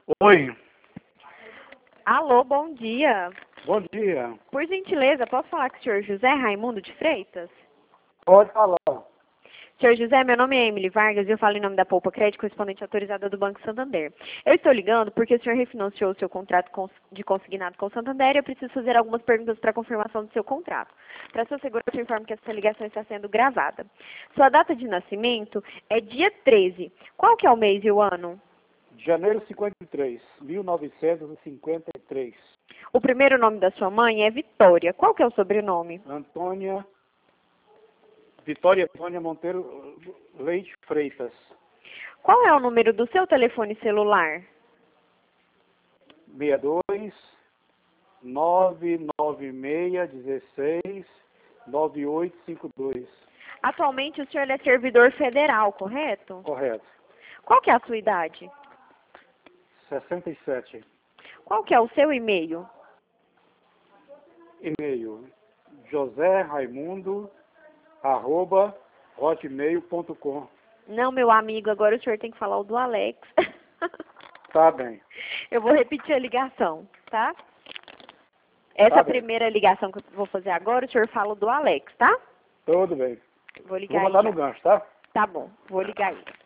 Oi, Alô, bom dia. bom dia. Por gentileza, posso falar com o senhor José Raimundo de Freitas? Pode falar. Senhor José, meu nome é Emily Vargas e eu falo em nome da Poupa Crédito, correspondente autorizada do Banco Santander. Eu estou ligando porque o senhor refinanciou o seu contrato de consignado com o Santander e eu preciso fazer algumas perguntas para confirmação do seu contrato. Para sua segurança, eu informo que essa ligação está sendo gravada. Sua data de nascimento é dia 13. Qual que é o mês e o ano? Janeiro 53, 1953. O primeiro nome da sua mãe é Vitória. Qual que é o sobrenome? Vitória Antônia Monteiro Leite Freitas. Qual é o número do seu telefone celular? 62 996 16 9852. Atualmente o senhor é servidor federal, correto? Correto. Qual que é a sua idade? 67. Qual que é o seu e-mail? E-mail joserraimundo@hotmail.com. Não, meu amigo, agora o senhor tem que falar o do Alex. Tá bem. Eu vou repetir a ligação, tá? Essa Tá bem. primeira ligação que eu vou fazer agora, o senhor fala o do Alex, tá? Tudo bem. Vou ligar Vou aí botar já. no gancho, tá? Tá bom, vou ligar aí.